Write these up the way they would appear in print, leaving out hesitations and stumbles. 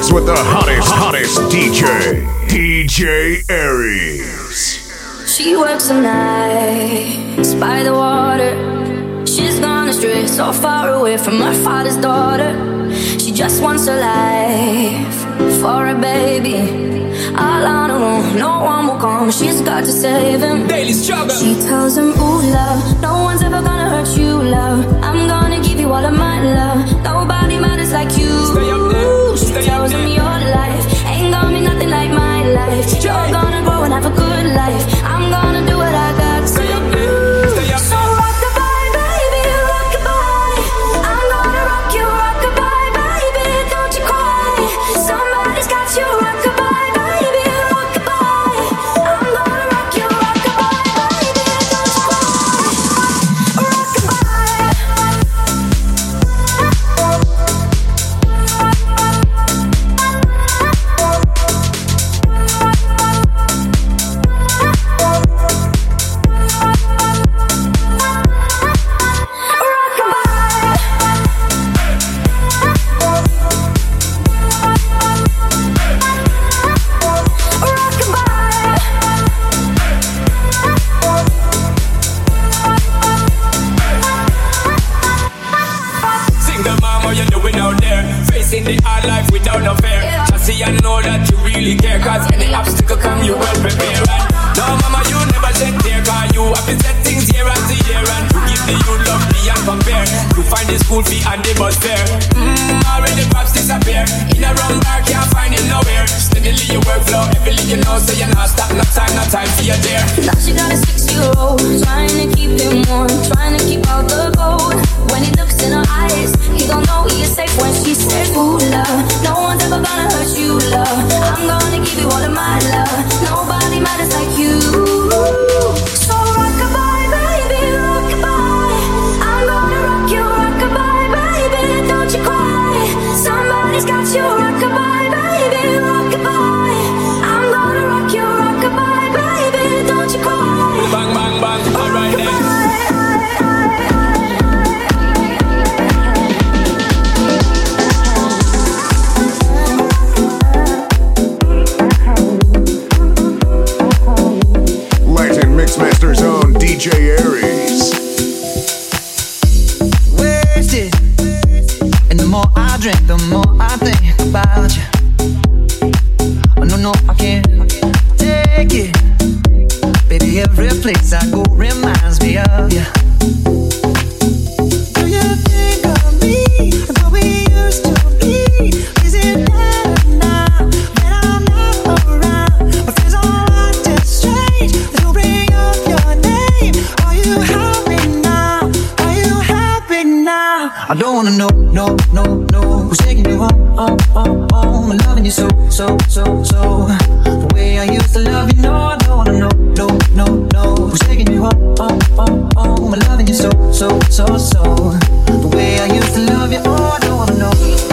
mix with the hottest DJ, DJ Aries. She works the nights by the water. She's gone astray, so far away from her father's daughter. She just wants her life for a baby. All on her own, no one will come. She's got to save him. Daily struggle. She tells him, ooh, love, no one's ever gonna hurt you, love. I'm gonna give you all of my love. Nobody matters like you. Stay up there. She tells him your life ain't gonna be nothing like my life. You're gonna grow and have a good life. I'm gonna do what I got to Stay up do. there. Stay up So there. rock-a-bye, baby, rock-a-bye. I'm gonna rock you, rock-a-bye, baby, don't you cry. Somebody's got you, rock-a-bye, baby, rock-a-bye. I'm gonna rock you, rock-a-bye, baby, don't you cry. Rock-a-bye. Single mom, how you doing out there? Facing the hard life without no fear. Just see I know that you really care. Cause any obstacle come, you well prepare. And no mama, you never shed tear. Cause you have been set things year after year. And you give the youth love beyond compare. You find the school fee and the bus fare. Already crops disappear. In a wrong bar, can't find it nowhere. Steadily your workflow, everything you know. So you not stop, no time for your dear. Now she got a 6-year-old, trying to keep him warm, trying to keep out the cold. When he looks in her eyes, he don't know he is safe when she says, ooh, love, no one's ever gonna hurt you, love. I'm gonna give you all of my love. Nobody matters like you. So rock-a-bye, baby, rock-a-bye. I'm gonna rock you, rock-a-bye, baby, don't you cry. Somebody's got you, rock-a-bye, baby, rock-a-bye. I'm gonna rock you, rock-a-bye, baby, don't you cry. Bang, bang, bang, alright then. Latin Mixmaster's own DJ Aries. Wasted. And the more I drink, the more I think about you. Oh, no, I can't take it. Baby, every place I go reminds me of you. Do you think of me the way we used to be? Is it better now when I'm not around? My friends all acting strange. They don't bring up your name. Are you happy now? Are you happy now? I don't wanna know, no, who's taking you home. I'm loving you so. The way I used to love you, no, I don't wanna know, no, who's taking you home. I'm loving you so. The way I used to love you, oh, I don't wanna know.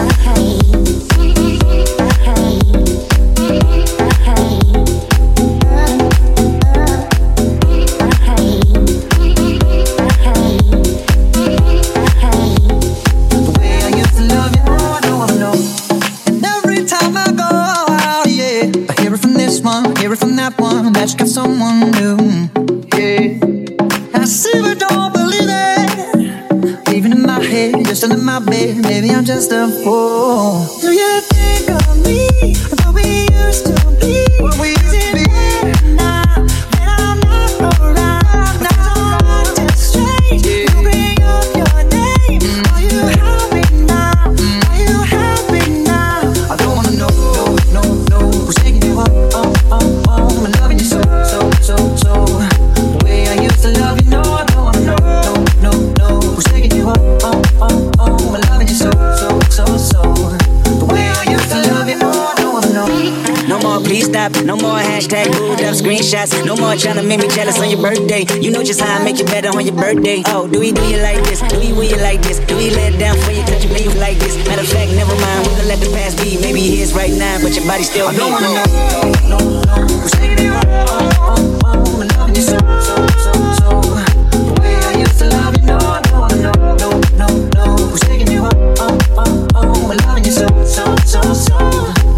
That you got someone new, yeah. I see but don't believe it. Even in my head, you're still in my bed. Maybe I'm just a fool. Do you think of me the way we used to be? What we used to be now when I'm not around? Now I'm acting strange. You bring up your name. Are you happy now? Are you happy now? I don't wanna know, no, who's taking you home. I'm loving you so. The way I used to love you, no, I don't wanna know, no, who's taking you home. I'm loving you so. The way I used to love you, oh, I don't wanna know. No more, please stop. No more hashtag booed up screenshots. No more trying to make me jealous on your birthday. You know just how I make you better on your birthday. Oh, do we do you like this? Do we will you like this? Do we let it down for you? Touch you, make you like this? Matter of fact, never mind. We gonna let the past be. Maybe it is right now, but your body still. I don't wanna know, no, who's taking you home. I'm loving you so. The way I used to love you, no, I don't wanna know, who's taking you home. I'm loving you so.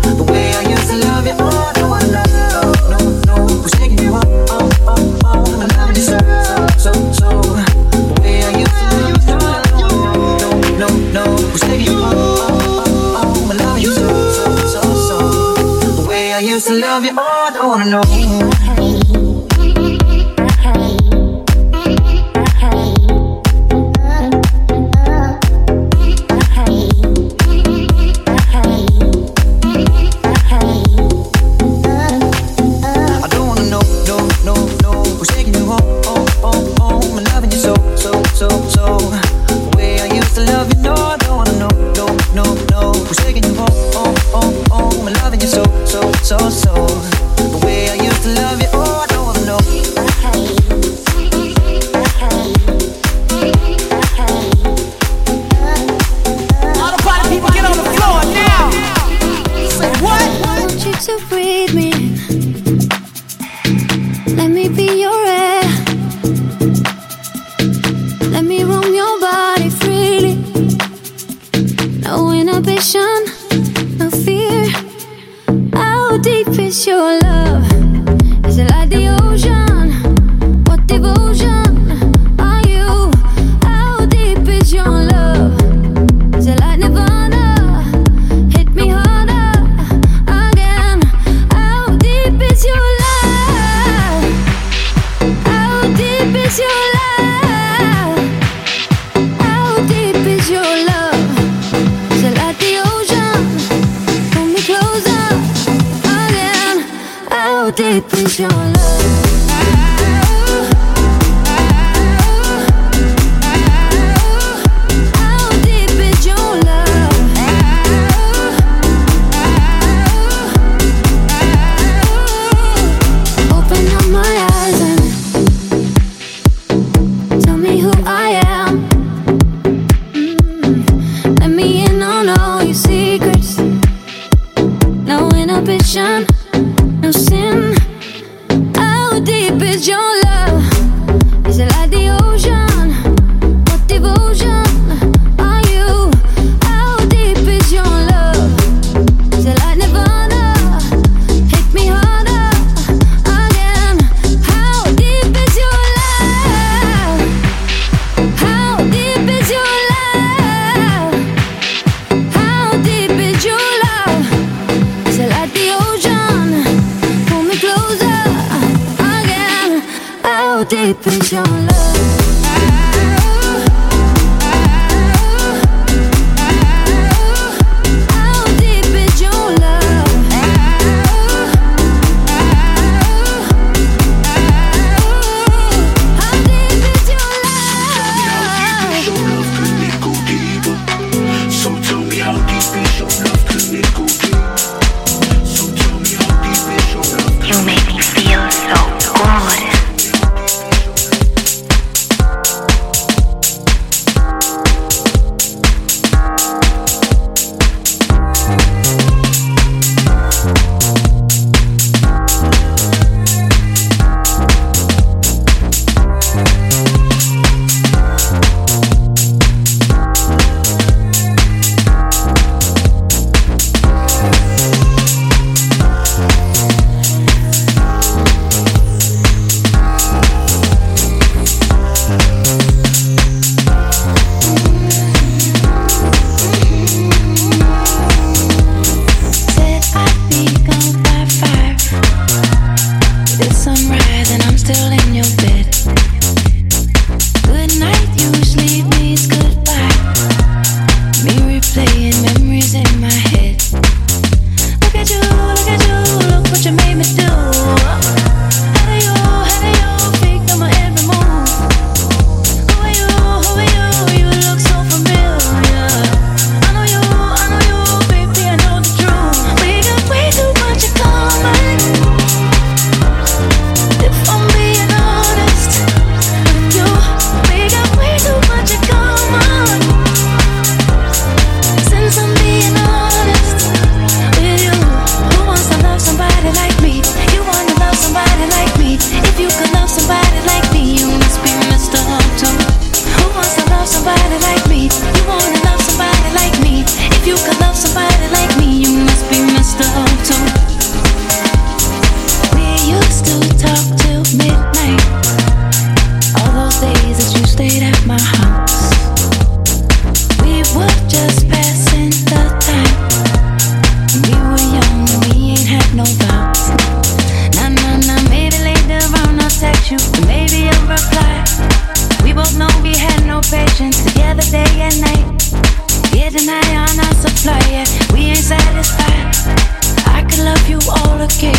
love you. Oh, I don't wanna know. You make me feel so good.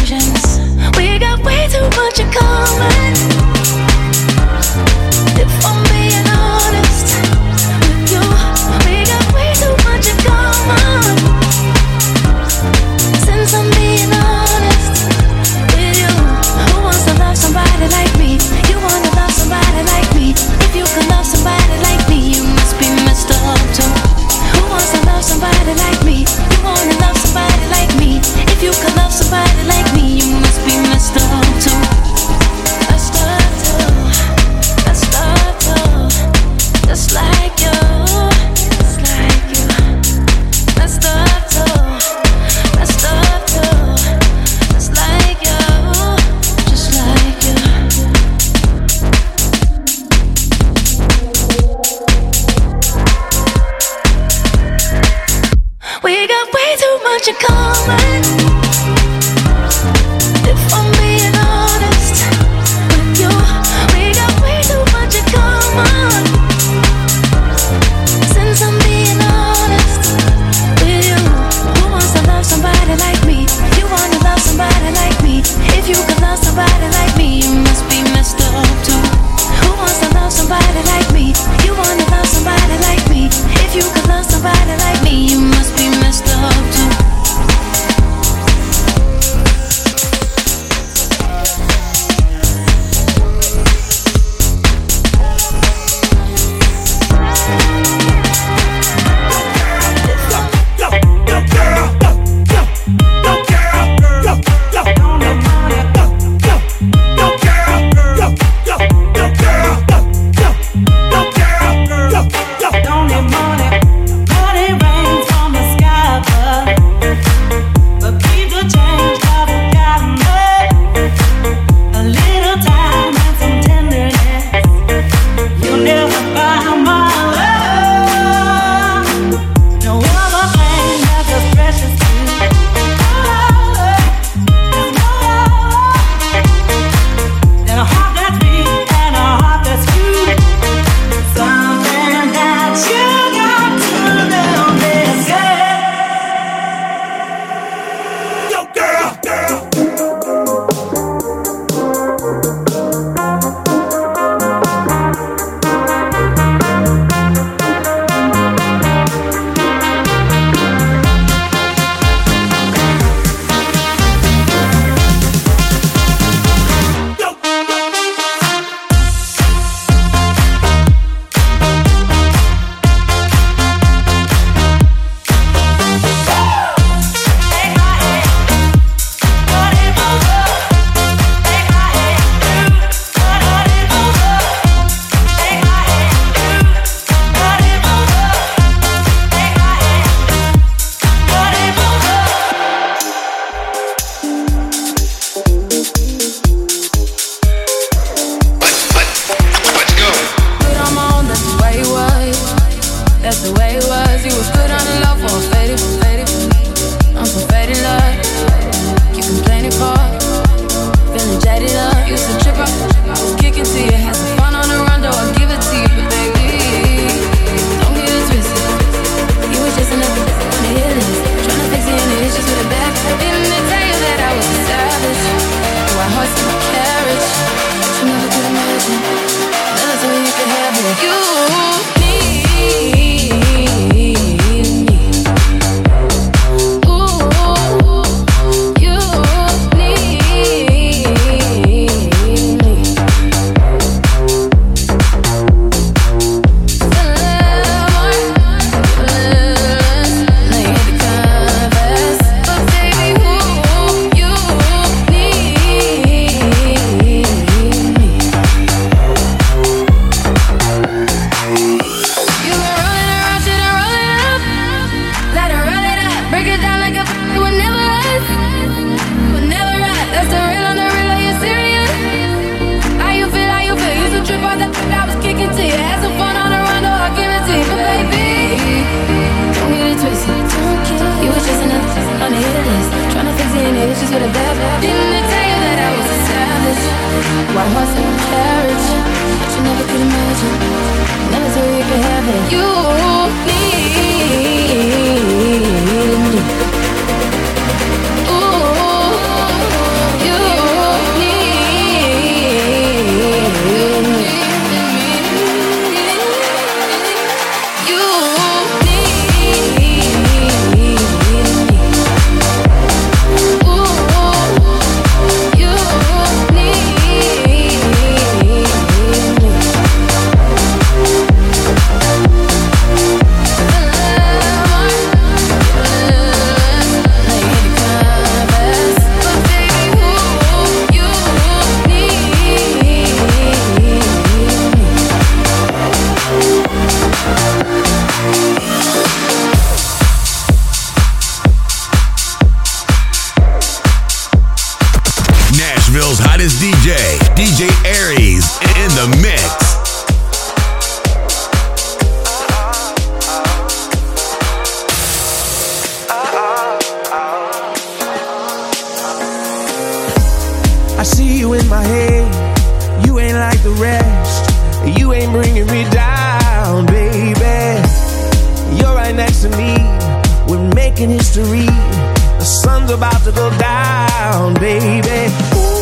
versions. We got way too much in common. If I'm being honest with you, we got way too much in common. Since I'm being honest with you, who wants to love somebody like me? You wanna love somebody like me? If you can love somebody like me, you must be messed up too. Who wants to love somebody like me? You wanna love somebody like me? If you can love somebody like me, you must be messed up too. Messed up too. Messed up too. Just like you. Just like you. Messed up too. Messed up too. Just like you. Just like you. We got way too much in common. If I'm being honest with you, we got way too much in common. Since I'm being honest with you, who wants to love somebody like me? You wanna love somebody like me? If you could love somebody like me, you must be messed up too. Who wants to love somebody like me? You wanna love somebody like me? If you could love somebody like me, you must be messed up too. White horse and a carriage, but you never could imagine. Never thought you could have it. You need me. Ooh, making history. The sun's about to go down, baby.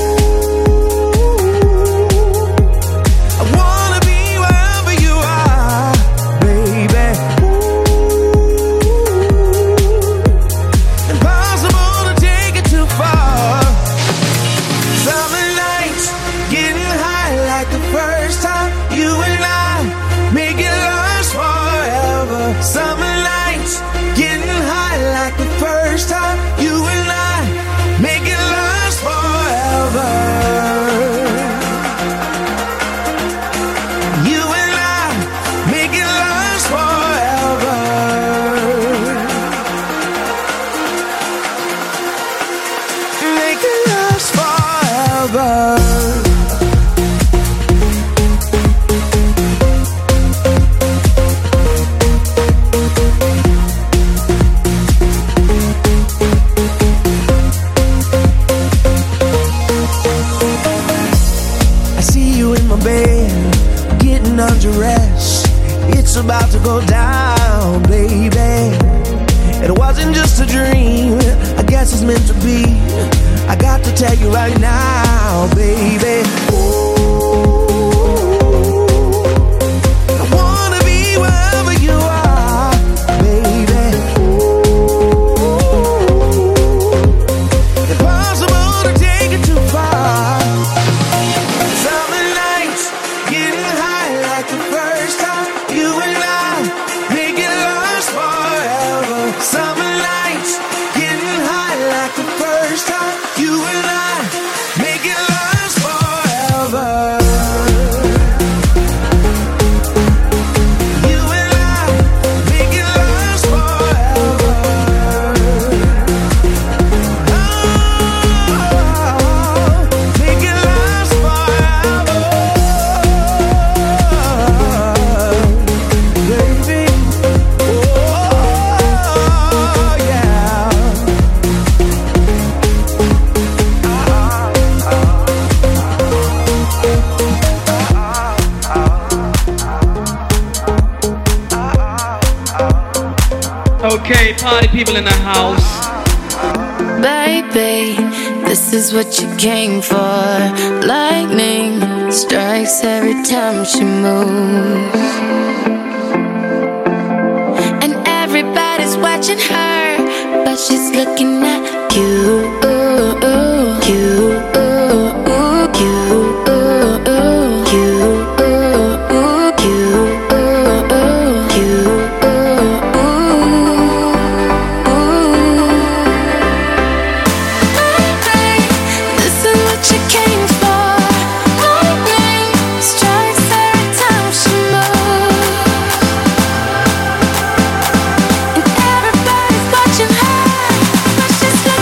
I wanna be wherever you are, baby. Impossible to take it too far. Summer nights, getting high like the first time. You and I make it last forever. Summer nights, getting high like the first time. You and I make it last forever. You and I make it last forever. Make it last forever. Undressed. It's about to go down, baby. It wasn't just a dream, I guess it's meant to be. I got to tell you right now, baby. Ooh, I wanna be wherever you are, baby. Ooh, impossible to take it too far. Summer nights, getting high like the first time. You and I make it last forever. Summer nights, getting high like the first time. You and I make it last forever. You and I make it last forever. Oh, make it last forever. Okay, party people in the house. Baby, this is what you came for. Lightning strikes every time she moves, and everybody's watching her, but she's looking at you. She's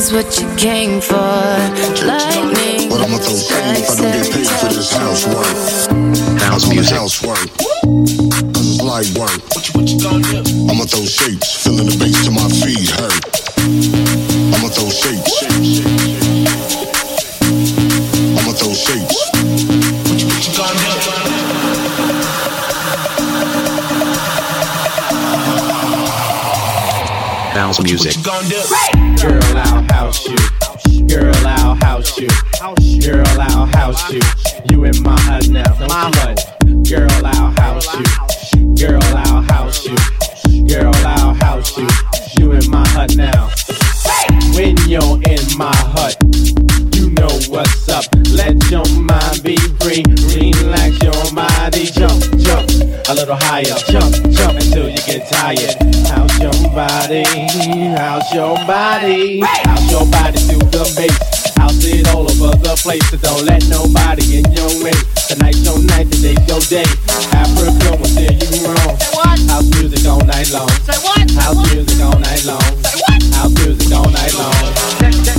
is what you came for. Lightning. But I'ma throw shade if I don't get paid for this housework. House music. Housework. Cause it's light work. What you gonna do? I'ma throw shapes, feeling the bass till my feet hurt. I'ma throw shapes. I'ma throw shapes. What you gonna do? House music. Girl, I'll house you. Girl, I'll house you. Girl, I'll house you. You in my hut now. My hut. Girl, I'll house you. Girl, I'll house you. Girl, I'll house you. You in my hut now. When you're in my hut, you know what's up. Let your mind be free. Relax your body. Jump, jump a little higher. Jump, jump until you get tired. How's your body? How's your body? How's your body to the bass? House it all over the place, so don't let nobody in your way. Tonight's your night, today's your day. Africa will steer you wrong. House music all night long. House music all night long. House music all night long. Check this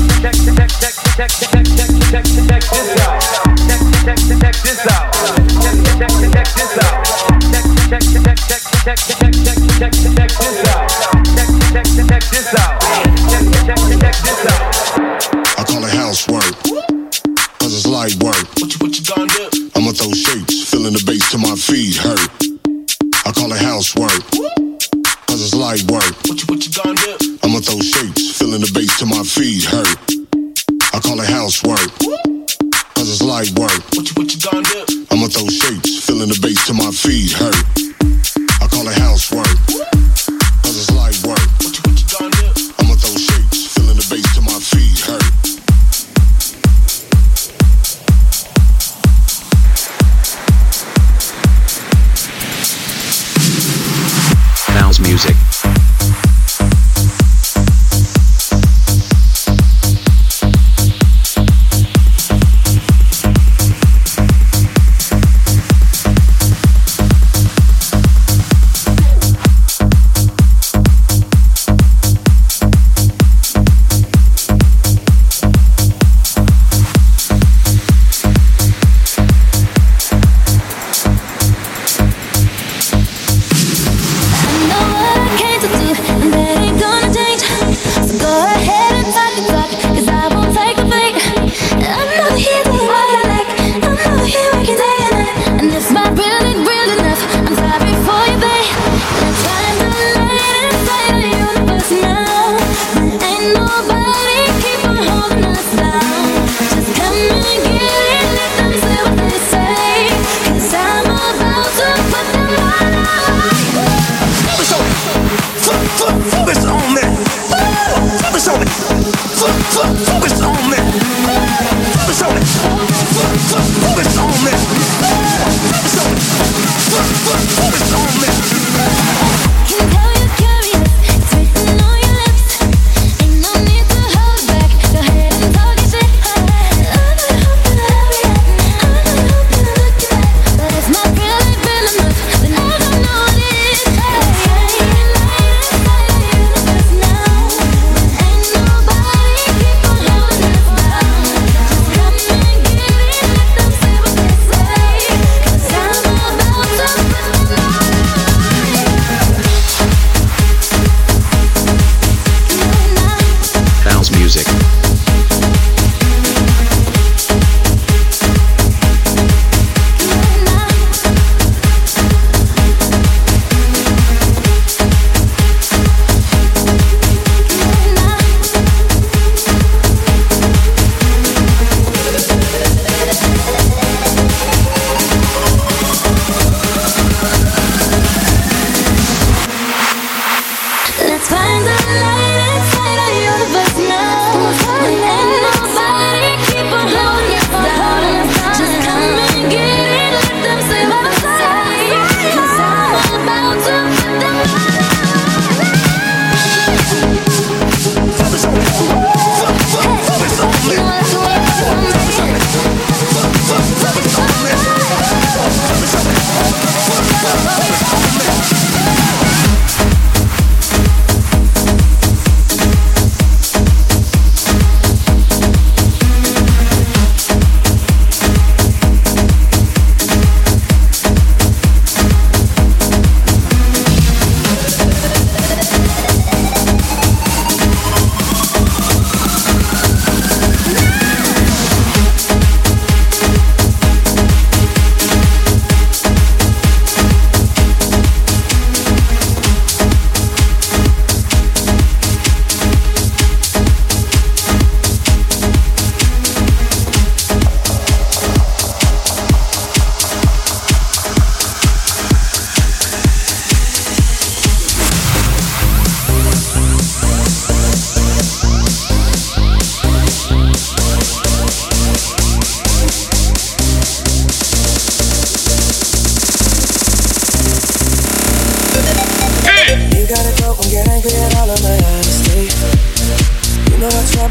out. Check this out. I call it housework, cause it's light work. What you gonna do? I'ma throw shapes, feeling the bass till my feet hurt. I call it housework, cause it's light work. What you gonna do? I'ma throw shapes, feeling the bass till my feet hurt. I call it housework, cause it's light work. What you gonna do? I'ma throw shapes, feeling the bass till my feet hurt. I call it housework, cause it's light work. What you gonna do? I'ma throw shapes, feeling the bass till my feet hurt. House music.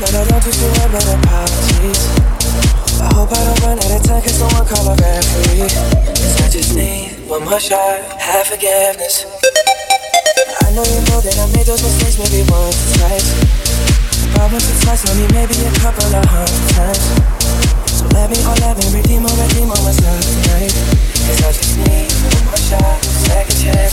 And I don't do too well, but apologies. I hope I don't run out of time, can someone call a referee? 'Cause I just need one more shot, have forgiveness. I know you know that I made those mistakes maybe once or twice. But once or twice, only maybe a couple of hundred times. So let me redeem on myself tonight. 'Cause I just need one more shot, second chance.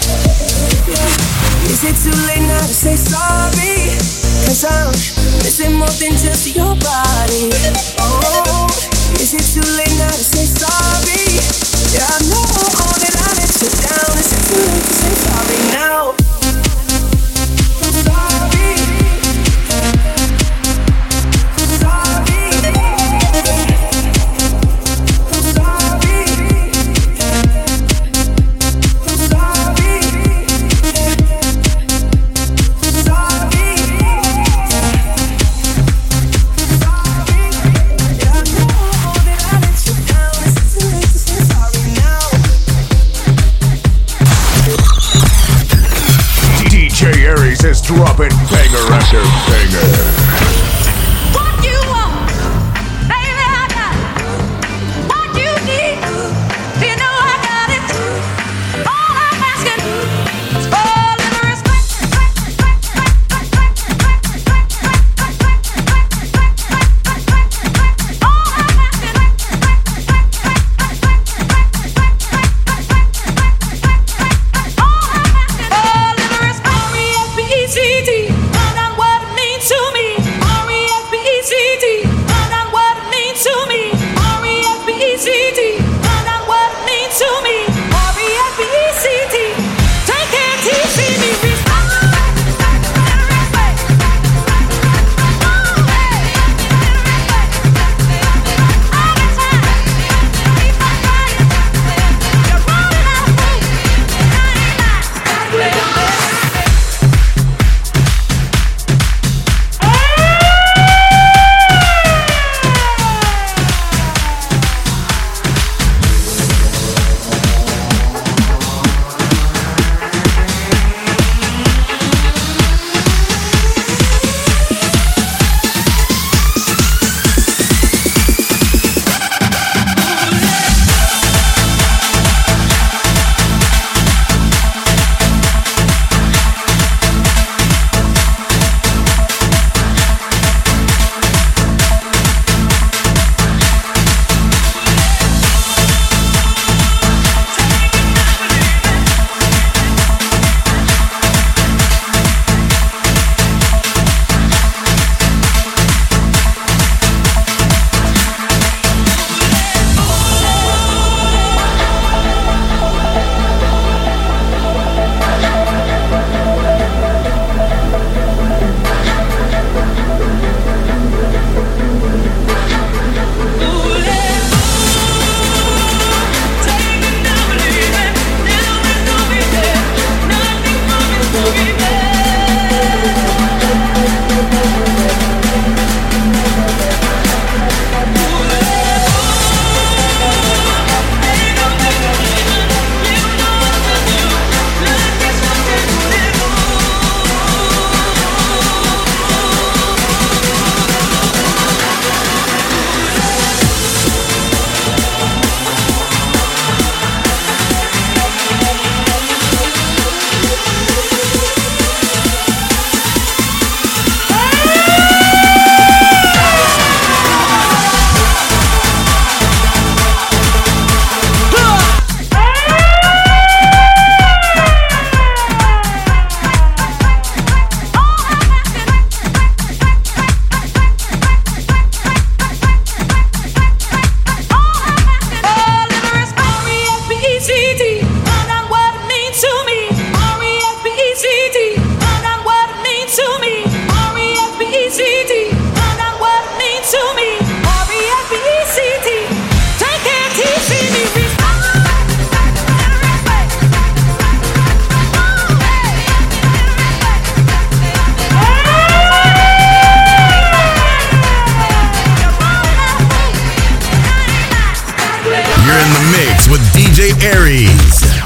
Is it too late now to say sorry? 'Cause I'm missing more than just your body. Oh, is it too late now to say sorry? Yeah, I know that I let you down. Is it too late to say sorry now? I'm sorry. I'm sorry. I'm sorry. I'm sorry. DJ Aries is dropping banger after banger. What you want, baby, I got it. What you need, you know I got it. All I'm asking is for a little respect. All I'm asking R-E-S-P-E-C-T, find out what it means to me. R-E-S-P-E-C-T, find out what it means to me. R-E-S-P-E-C-T, find out what it means to me. R-E-S-P-E-C-T, take care, teach me respect. You're in the mix with DJ Aries.